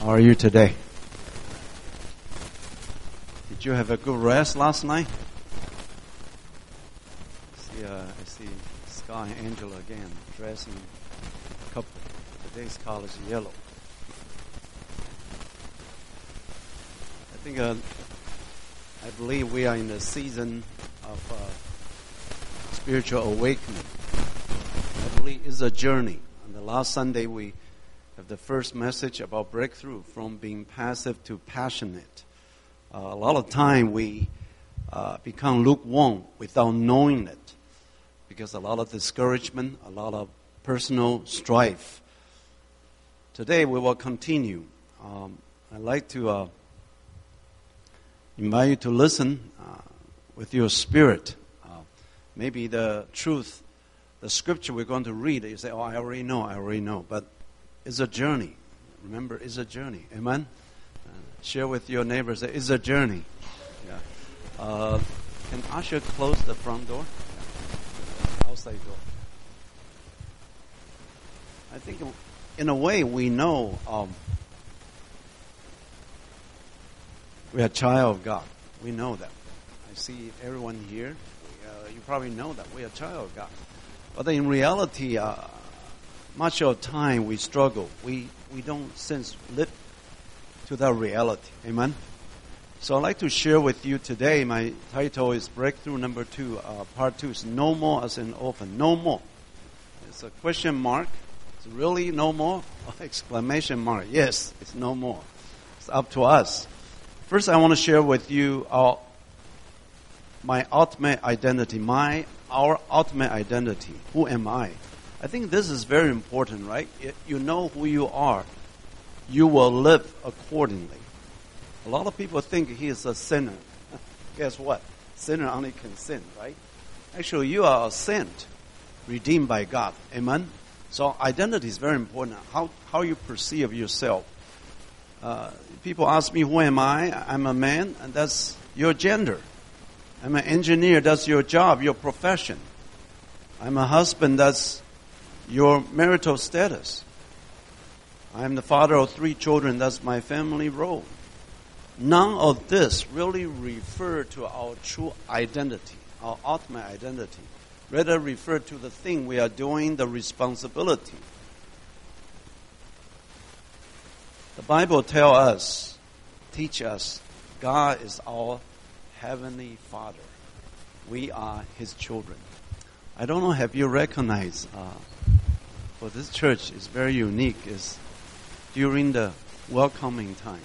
How are you today? Did you have a good rest last night? I see Scott and Angela again dressing a couple. Today's color is yellow. I believe we are in the season of spiritual awakening. I believe it's a journey. On the last Sunday, we have the first message about breakthrough from being passive to passionate. A lot of time we become lukewarm without knowing it, because a lot of discouragement, a lot of personal strife. Today we will continue. I'd like to invite you to listen with your spirit. Maybe the truth, the scripture we're going to read, you say, oh, I already know. But it's a journey. Remember, it's a journey. Amen? Share with your neighbors that it's a journey. Yeah. Can Usher close the front door? Yeah. Outside door. I think in a way we know we are a child of God. We know that. I see everyone here. You probably know that we are a child of God. But in reality, much of the time we struggle. We don't live to that reality. Amen? So I'd like to share with you today, my title is Breakthrough number 2, part 2 is No More as an Orphan. No more. It's a question mark. It's really no more? Exclamation mark. Yes, it's no more. It's up to us. First, I want to share with you my ultimate identity, our ultimate identity. Who am I? I think this is very important, right? You know who you are. You will live accordingly. A lot of people think he is a sinner. Guess what? Sinner only can sin, right? Actually, you are a saint, redeemed by God. Amen? So identity is very important. How you perceive yourself. People ask me, who am I? I'm a man, and that's your gender. I'm an engineer, that's your job, your profession. I'm a husband, that's your marital status. I'm the father of 3 children, that's my family role. None of this really refer to our true identity, our ultimate identity. Rather refer to the thing we are doing, the responsibility. The Bible teach us, God is our Heavenly Father. We are His children. I don't know, have you recognized, for this church is very unique, is during the welcoming time.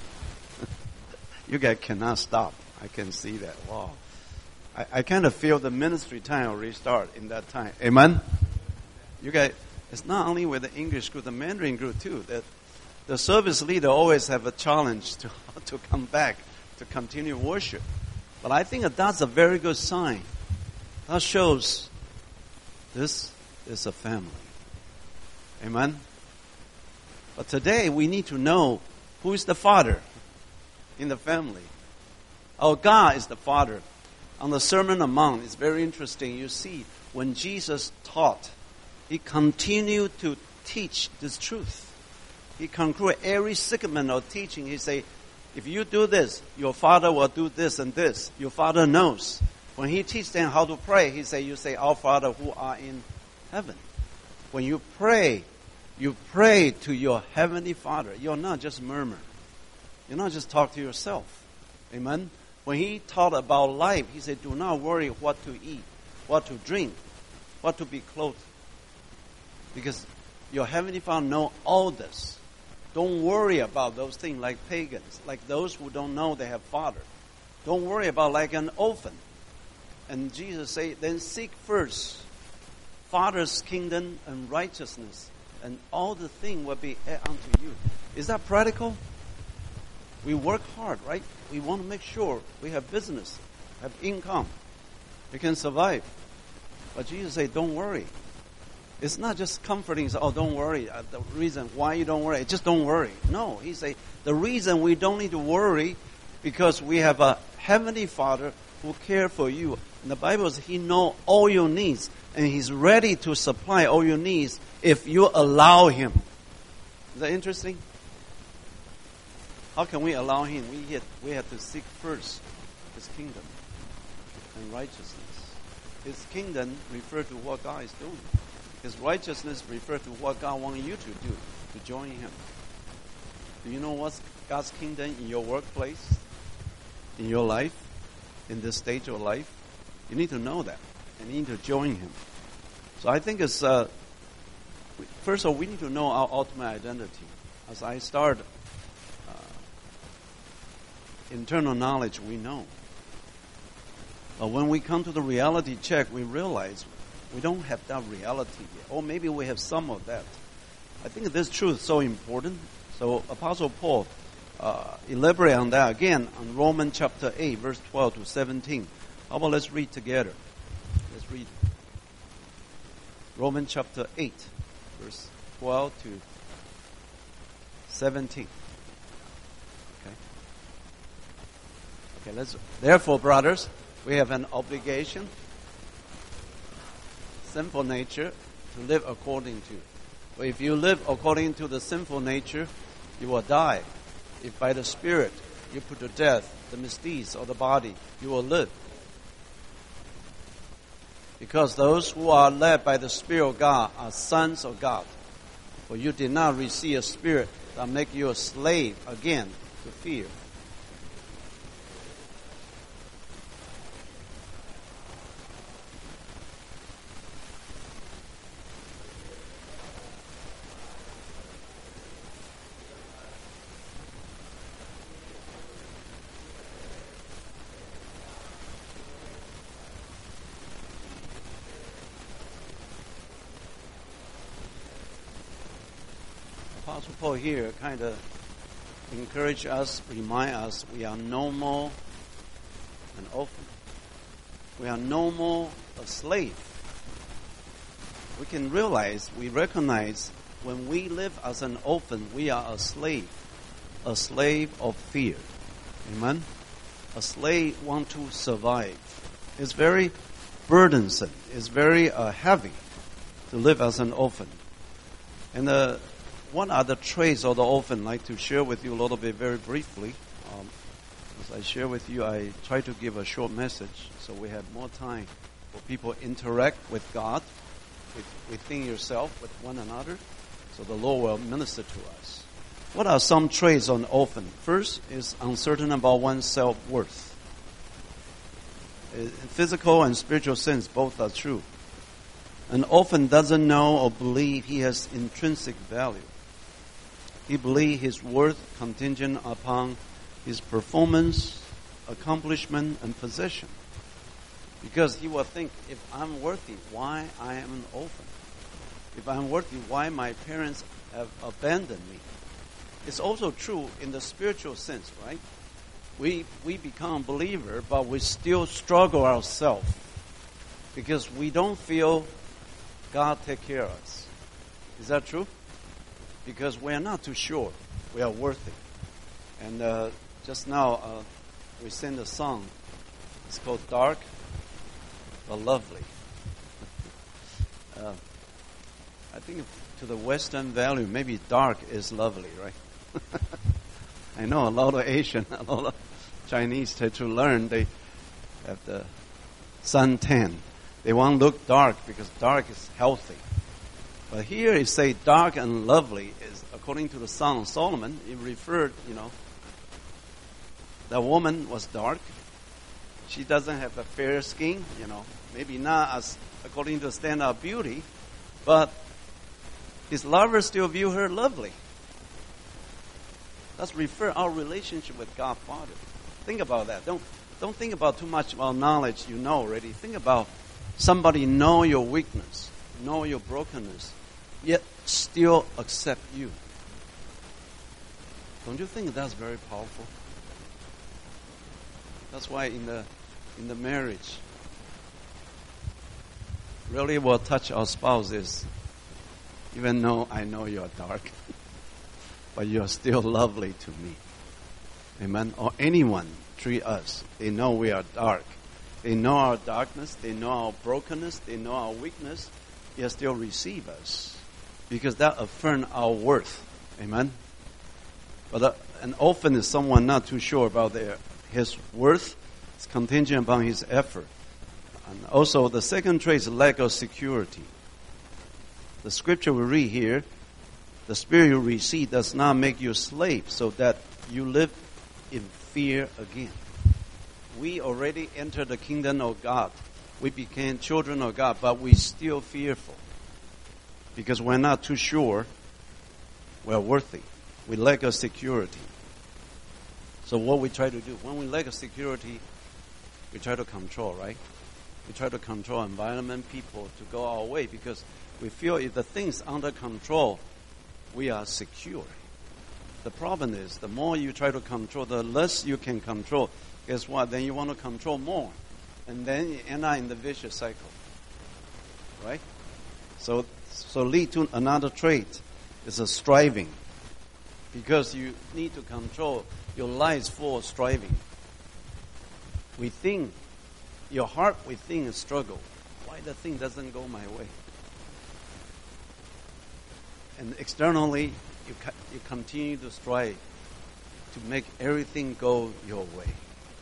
You guys cannot stop. I can see that. Wow. I kind of feel the ministry time will restart in that time. Amen? You guys, it's not only with the English group, the Mandarin group too, that the service leader always have a challenge to come back, to continue worship. But I think that's a very good sign. That shows this is a family. Amen? But today we need to know who is the father in the family. Our God is the father. On the Sermon on the Mount, it's very interesting. You see, when Jesus taught, He continued to teach this truth. He concluded every segment of teaching. He say, if you do this, your Father will do this and this. Your Father knows. When He teaches them how to pray, He say, you say, Our Father who are in heaven. When you pray to your Heavenly Father. You're not just murmur. You're not just talk to yourself. Amen? When He taught about life, He said, do not worry what to eat, what to drink, what to be clothed. Because your Heavenly Father knows all this. Don't worry about those things like pagans, like those who don't know they have Father. Don't worry about like an orphan. And Jesus said, then seek first Father's kingdom and righteousness, and all the things will be added unto you. Is that practical? We work hard, right? We want to make sure we have business, have income. We can survive. But Jesus said, don't worry. It's not just comforting, oh, don't worry. The reason why you don't worry, just don't worry. No, He said, the reason we don't need to worry, because we have a Heavenly Father who cares for you. And the Bible says He knows all your needs, and He's ready to supply all your needs if you allow Him. Is that interesting? How can we allow Him? We have to seek first His kingdom and righteousness. His kingdom refers to what God is doing. His righteousness refers to what God wants you to do, to join Him. Do you know what's God's kingdom in your workplace, in your life, in this stage of life? You need to know that, and you need to join Him. So I think it's, first of all, we need to know our ultimate identity. As I start, internal knowledge we know. But when we come to the reality check, we realize we don't have that reality yet. Or maybe we have some of that. I think this truth is so important. So Apostle Paul elaborate on that again on Romans chapter 8, verse 12 to 17. How about let's read together? Let's read. Romans chapter 8, verse 12 to 17. Okay, therefore, brothers, we have an obligation, sinful nature, to live according to. For if you live according to the sinful nature, you will die. If by the Spirit you put to death the misdeeds of the body, you will live. Because those who are led by the Spirit of God are sons of God. For you did not receive a spirit that make you a slave again to fear. Apostle Paul here kind of encourage us, remind us we are no more an orphan. We are no more a slave. We can realize, we recognize when we live as an orphan, we are a slave of fear. Amen? A slave want to survive. It's very burdensome. It's very heavy to live as an orphan. And what are the traits of the orphan? I'd like to share with you a little bit very briefly. As I share with you, I try to give a short message so we have more time for people to interact with God, within yourself, with one another, so the Lord will minister to us. What are some traits on the orphan? First is uncertain about one's self-worth. In physical and spiritual sense, both are true. An orphan doesn't know or believe he has intrinsic value. He believes his worth contingent upon his performance, accomplishment, and possession. Because he will think, if I'm worthy, why I am an orphan? If I'm worthy, why my parents have abandoned me? It's also true in the spiritual sense, right? We become a believer, but we still struggle ourselves because we don't feel God take care of us. Is that true? Because we are not too sure we are worthy. And just now we sang a song. It's called Dark but Lovely. I think to the Western value, maybe dark is lovely, right? I know a lot of Asian, a lot of Chinese try to learn. They have the suntan. They want to look dark because dark is healthy. But here it say dark and lovely is according to the Song of Solomon. It referred, the woman was dark. She doesn't have a fair skin, maybe not as according to the standard of beauty, but his lover still view her lovely. Let's refer our relationship with God Father. Think about that. Don't think about too much about knowledge you know already. Think about somebody know your weakness, know your brokenness, yet still accept you. Don't you think that's very powerful? That's why in the marriage, really will touch our spouses, even though I know you're dark, but you're still lovely to me. Amen? Or anyone treat us. They know we are dark. They know our darkness. They know our brokenness. They know our weakness. Yet still receive us. Because that affirms our worth. Amen? But an orphan is someone not too sure about his worth. It's contingent upon his effort. And also, the second trait is lack of security. The scripture we read here, the spirit you receive does not make you a slave so that you live in fear again. We already entered the kingdom of God. We became children of God, but we're still fearful because we're not too sure we're worthy. We lack of security. So what we try to do, when we lack of security, we try to control, right? We try to control environment, people to go our way because we feel if the thing's under control, we are secure. The problem is the more you try to control, the less you can control. Guess what? Then you want to control more. And then you end up in the vicious cycle. Right? So lead to another trait is a striving. Because you need to control, your life is full of striving. We think, your heart we think is struggle. Why the thing doesn't go my way? And externally, you continue to strive to make everything go your way.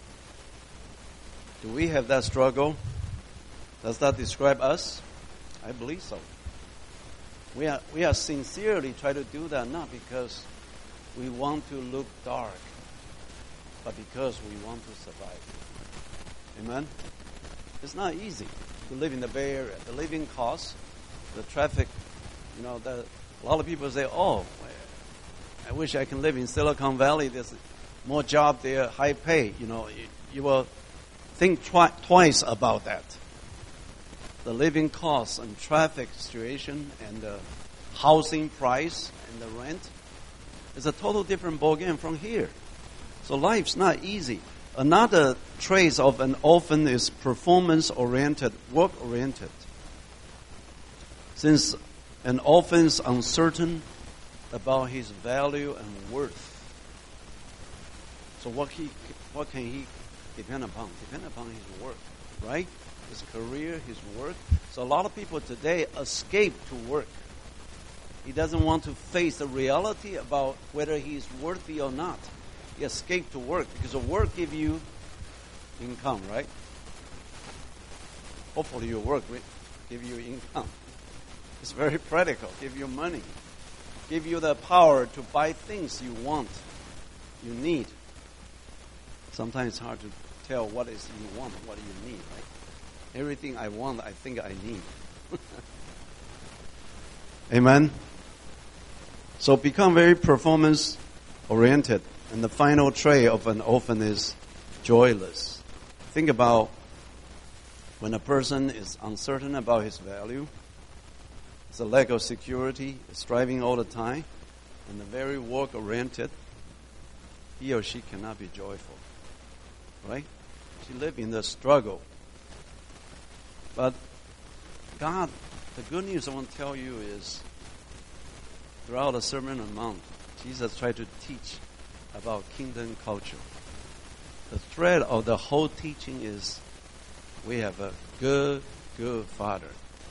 Do we have that struggle? Does that describe us? I believe so. We are sincerely trying to do that, not because we want to look dark, but because we want to survive. Amen? It's not easy to live in the Bay Area. The living costs, the traffic, a lot of people say, oh, I wish I can live in Silicon Valley. There's more job there, high pay. You will think twice about that. The living costs and traffic situation and the housing price and the rent is a total different ballgame from here. So life's not easy. Another trait of an orphan is performance-oriented, work-oriented. Since an orphan is uncertain about his value and worth, so what can he depend upon? Depend upon his work, right? His career, his work. So a lot of people today escape to work. He doesn't want to face the reality about whether he's worthy or not. He escaped to work because the work gives you income, right? Hopefully your work will give you income. It's very practical. Give you money. Give you the power to buy things you want, you need. Sometimes it's hard to tell what is you want and what you need, right? Everything I want, I think I need. Amen? So become very performance-oriented. And the final trait of an orphan is joyless. Think about when a person is uncertain about his value, it's a lack of security, striving all the time, and very work-oriented, he or she cannot be joyful. Right? She lives in the struggle. But God, the good news I want to tell you is, throughout the Sermon on the Mount, Jesus tried to teach about kingdom culture. The thread of the whole teaching is we have a good Father.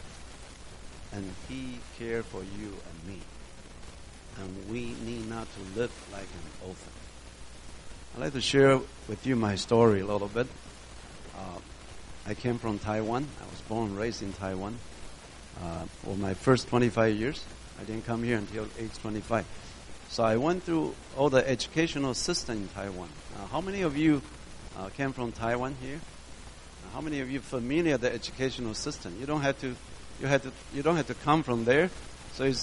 And He cares for you and me. And we need not to live like an orphan. I'd like to share with you my story a little bit. I came from Taiwan. I was born and raised in Taiwan. For my first 25 years, I didn't come here until age 25. So I went through all the educational system in Taiwan. How many of you came from Taiwan here? How many of you familiar with the educational system? You don't have to come from there. So it's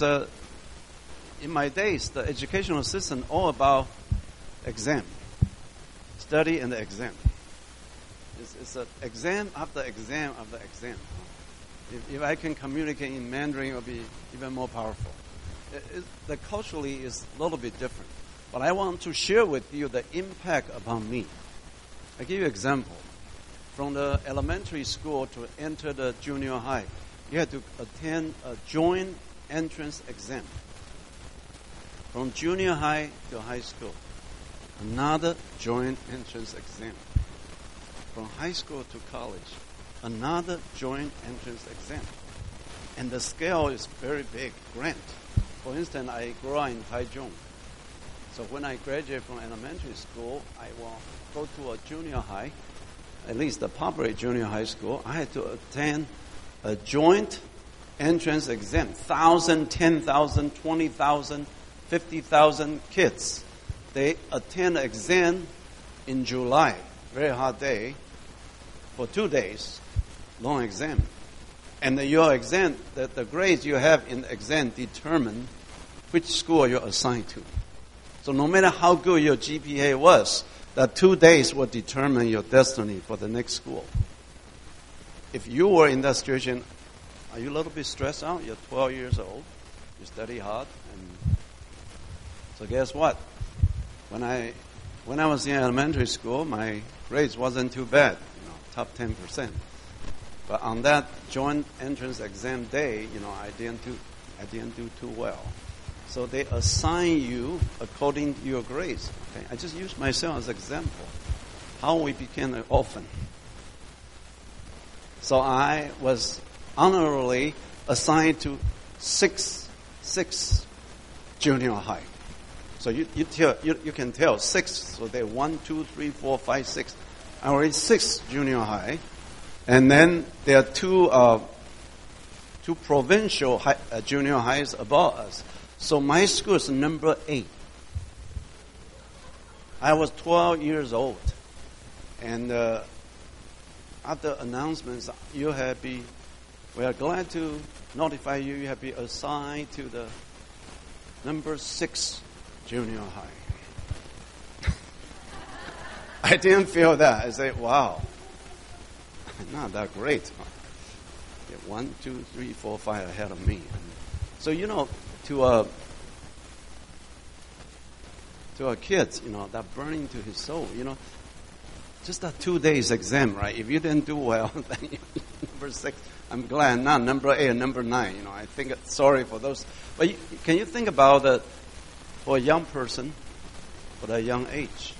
in my days, the educational system all about exam, study and the exam. It's an exam after exam after exam. If I can communicate in Mandarin, it will be even more powerful. The culturally is a little bit different. But I want to share with you the impact upon me. I give you an example. From the elementary school to enter the junior high, you had to attend a joint entrance exam. From junior high to high school, another joint entrance exam. From high school to college, another joint entrance exam. And the scale is very big, grand. For instance, I grew up in Taichung. So when I graduate from elementary school, I will go to a junior high, at least a popular junior high school. I had to attend a joint entrance exam. 1,000, 10,000, 20,000, 50,000 kids. They attend an exam in July, very hot day, for 2 days, long exam. And your exam, the grades you have in the exam determine which school you're assigned to. So no matter how good your GPA was, that 2 days will determine your destiny for the next school. If you were in that situation, are you a little bit stressed out? You're 12 years old. You study hard. And so guess what? When I was in elementary school, my grades wasn't too bad, top 10%. But on that joint entrance exam day, I didn't do too well. So they assign you according to your grades. Okay? I just use myself as an example. How we became an orphan. So I was honorably assigned to six junior high. So you can tell 6. So they 1, 2, 3, 4, 5, 6. I was in 6 junior high, and then there are two provincial junior highs above us. So my school is number 8. I was 12 years old, and after announcements, we are glad to notify you. You have been assigned to the number 6 junior high. I didn't feel that. I said, wow, not that great. Yeah, 1, 2, 3, 4, 5 ahead of me. So, to our kids, that burning to his soul, just that 2 days exam, right? If you didn't do well, then you're number 6. I'm glad not number 8 or number 9. I think sorry for those. But can you think about it for a young person, for a young age?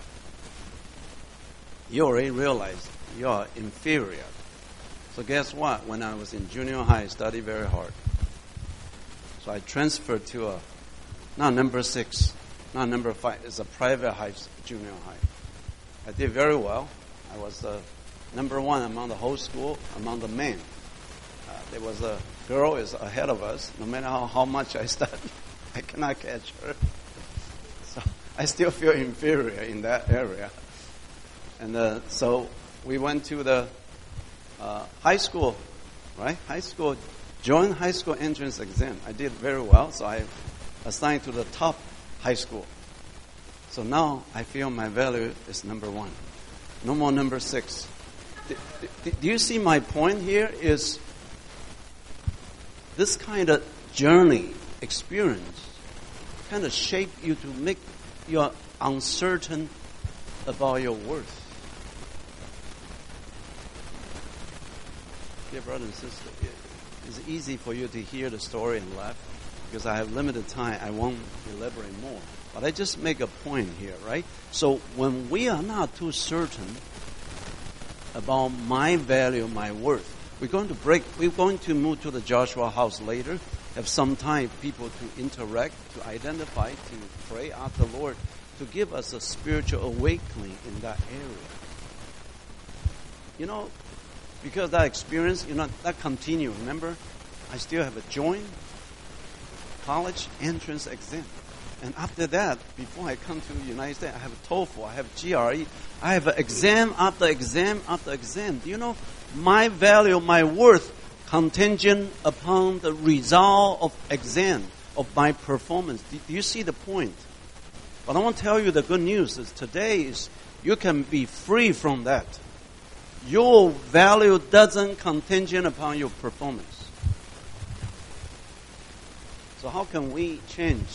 You already realize you are inferior. So guess what? When I was in junior high, I studied very hard. So I transferred to not number 6, not number 5. It's a private junior high. I did very well. I was number 1 among the whole school, among the men. There was a girl is ahead of us. No matter how much I studied, I cannot catch her. So I still feel inferior in that area. And so we went to the high school, right? Joint high school entrance exam. I did very well, so I assigned to the top high school. So now I feel my value is number 1. No more number 6. Do you see my point here is this kind of journey, experience, kind of shape you to make you uncertain about your worth. Dear brother and sister, it's easy for you to hear the story and laugh because I have limited time. I won't elaborate more. But I just make a point here, right? So when we are not too certain about my value, my worth, we're going to move to the Joshua house later, have some time people to interact, to identify, to pray, ask the Lord to give us a spiritual awakening in that area. Because that experience, that continue. Remember, I still have a joint college entrance exam. And after that, before I come to the United States, I have a TOEFL, I have GRE, I have exam after exam after exam. Do you know my value, my worth, contingent upon the result of exam, of my performance? Do you see the point? But I want to tell you the good news is today is you can be free from that. Your value doesn't contingent upon your performance. So how can we change?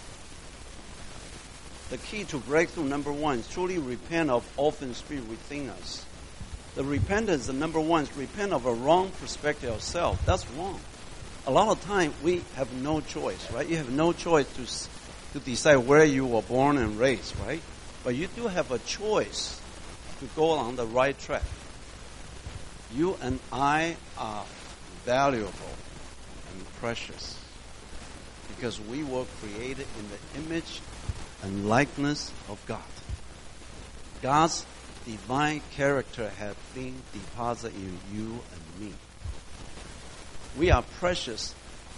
The key to breakthrough, number 1, is truly repent of orphan spirit within us. The repentance, the number 1, is repent of a wrong perspective of self. That's wrong. A lot of time we have no choice, right? You have no choice to decide where you were born and raised, right? But you do have a choice to go on the right track. You and I are valuable and precious because we were created in the image and likeness of God. God's divine character has been deposited in you and me. We are precious.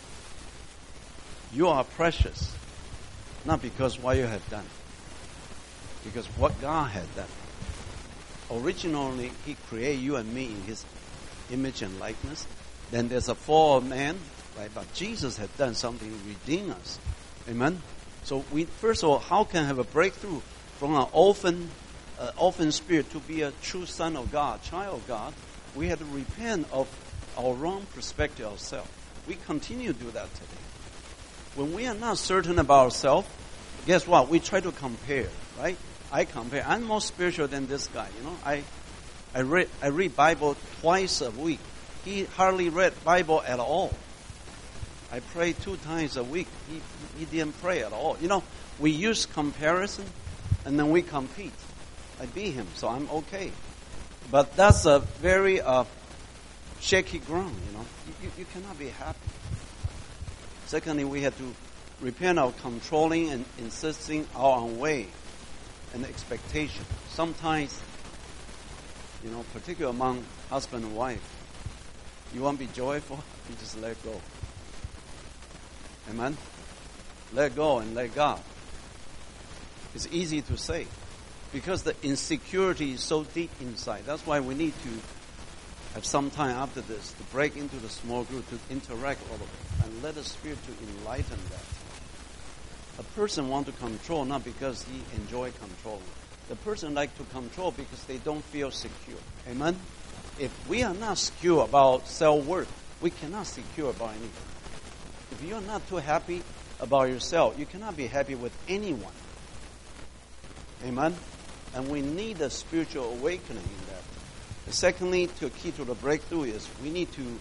You are precious, not because what you have done, because what God had done. Originally, He created you and me in His image and likeness. Then there's a fall of man, right? But Jesus had done something to redeem us. Amen? So we, first of all, how can I have a breakthrough from an orphan spirit to be a true son of God, child of God? We have to repent of our wrong perspective of self. We continue to do that today. When we are not certain about ourselves, guess what? We try to compare, right? I compare. I'm more spiritual than this guy. You know, I read Bible twice a week. He hardly read Bible at all. I pray 2 times a week. He didn't pray at all. You know, we use comparison, and then we compete. I beat him, so I'm okay. But that's a very shaky ground. You know, you cannot be happy. Secondly, we have to repent of controlling and insisting our own way and expectation. Sometimes, you know, particularly among husband and wife, you want to be joyful, you just let go. Amen? Let go and let God. It's easy to say because the insecurity is so deep inside. That's why we need to have some time after this to break into the small group, to interact a little bit, and let the Spirit to enlighten that. A person wants to control not because he enjoys controlling. The person likes to control because they don't feel secure. Amen? If we are not secure about self-worth, we cannot secure about anything. If you are not too happy about yourself, you cannot be happy with anyone. Amen? And we need a spiritual awakening in that. Secondly, the key to the breakthrough is we need to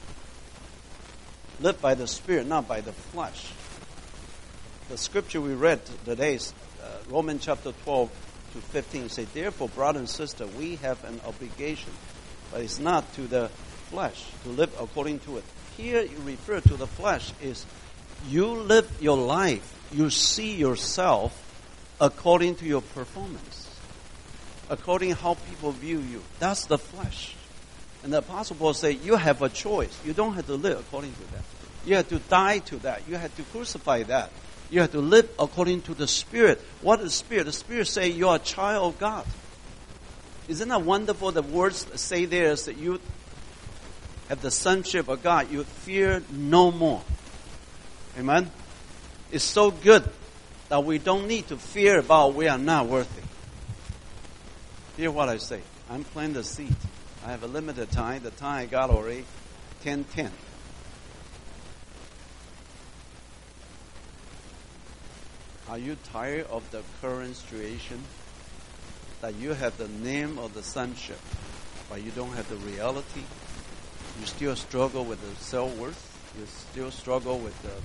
live by the Spirit, not by the flesh. The scripture we read today is Romans chapter 12 to 15. Say, therefore, brother and sister, we have an obligation, but it's not to the flesh, to live according to it. Here you refer to the flesh is you live your life, you see yourself according to your performance, according to how people view you. That's the flesh. And the Apostle Paul says you have a choice. You don't have to live according to that. You have to die to that. You have to crucify that. You have to live according to the Spirit. What is Spirit? The Spirit says you are a child of God. Isn't that wonderful? The words say there is that you have the sonship of God. You fear no more. Amen? It's so good that we don't need to fear about we are not worthy. Hear what I say. I'm planting the seed. I have a limited time. The time I got already 10:10. Are you tired of the current situation? That you have the name of the sonship, but you don't have the reality? You still struggle with the self-worth? You still struggle with the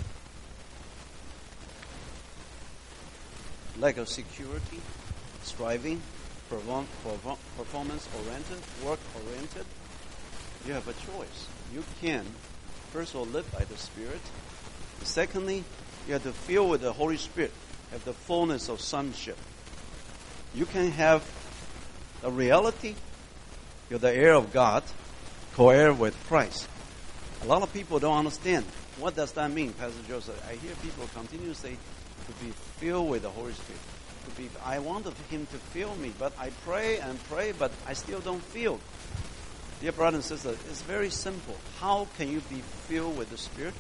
lack of security, striving, performance-oriented, work-oriented? You have a choice. You can, first of all, live by the Spirit. Secondly, you have to fill with the Holy Spirit, have the fullness of sonship. You can have the reality, you're the heir of God, co-heir with Christ. A lot of people don't understand. What does that mean, Pastor Joseph? I hear people continue to say, to be filled with the Holy Spirit. I wanted Him to fill me, but I pray and pray, but I still don't feel. Dear brother and sister, it's very simple. How can you be filled with the Spirit?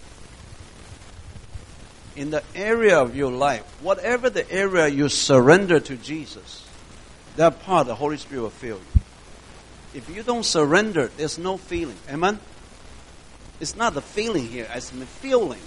In the area of your life, whatever the area you surrender to Jesus, that part the Holy Spirit will fill you. If you don't surrender, there's no feeling. Amen? It's not the feeling here, it's the feeling.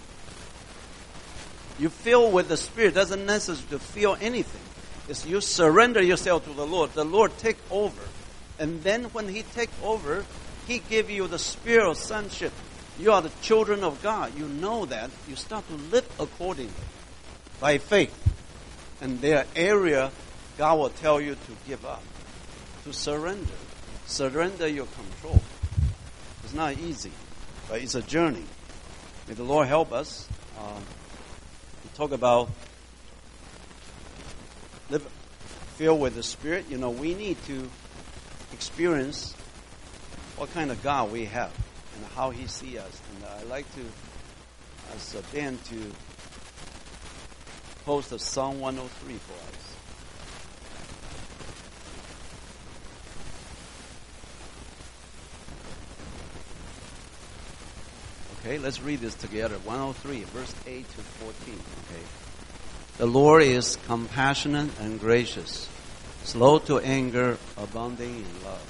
You feel with the Spirit doesn't necessarily feel anything. It's you surrender yourself to the Lord. The Lord take over. And then when He take over, He give you the spirit of sonship. You are the children of God. You know that. You start to live accordingly by faith. And there are areas God will tell you to give up, to surrender. Surrender your control. It's not easy, but it's a journey. May the Lord help us. We talk about live filled with the Spirit, we need to experience what kind of God we have and how He sees us. And I like to, as a band, to post a Psalm 103 for us. Okay, let's read this together. 103, verse 8 to 14. Okay. The Lord is compassionate and gracious, slow to anger, abounding in love.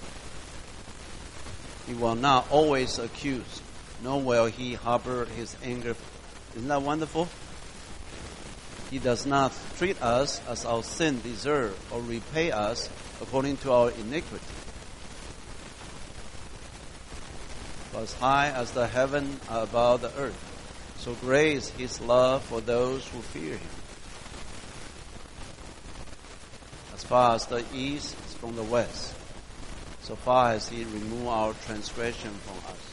He will not always accuse, nor will He harbor His anger. Isn't that wonderful? He does not treat us as our sin deserve or repay us according to our iniquity. For as high as the heaven are above the earth, so great is His love for those who fear Him. As far as the east is from the west, so far as He removed our transgression from us.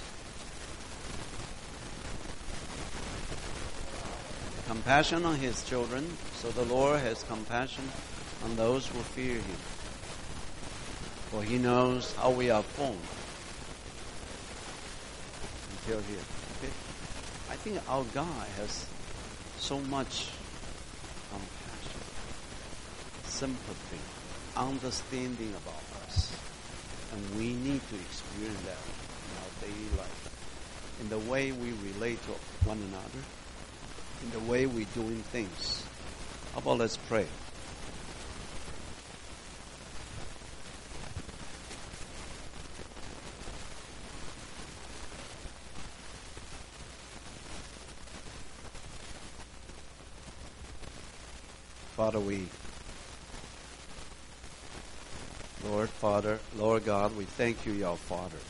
Compassion on His children, so the Lord has compassion on those who fear Him. For He knows how we are formed. Until here. Okay? I think our God has so much compassion, sympathy, understanding about us. And we need to experience that in our daily life. In the way we relate to one another. In the way we're doing things. How about let's pray? Father, Lord God, we thank you, your Father,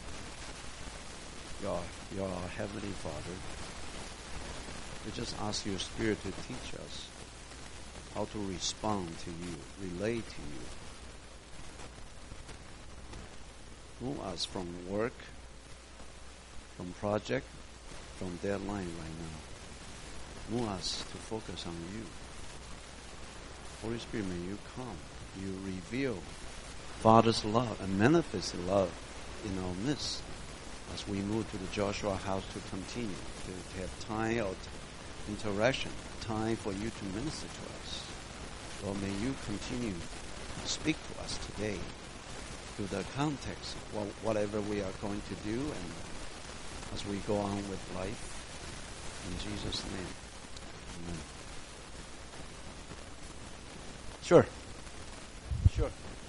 your Heavenly Father. We just ask your Spirit to teach us how to respond to you, relate to you. Move us from work, from project, from deadline right now. Move us to focus on you. Holy Spirit, may you come. You reveal Father's love and manifest love in our midst as we move to the Joshua house to continue to have time of interaction, time for you to minister to us. Lord, may you continue to speak to us today through the context of whatever we are going to do and as we go on with life. In Jesus' name, amen. Sure.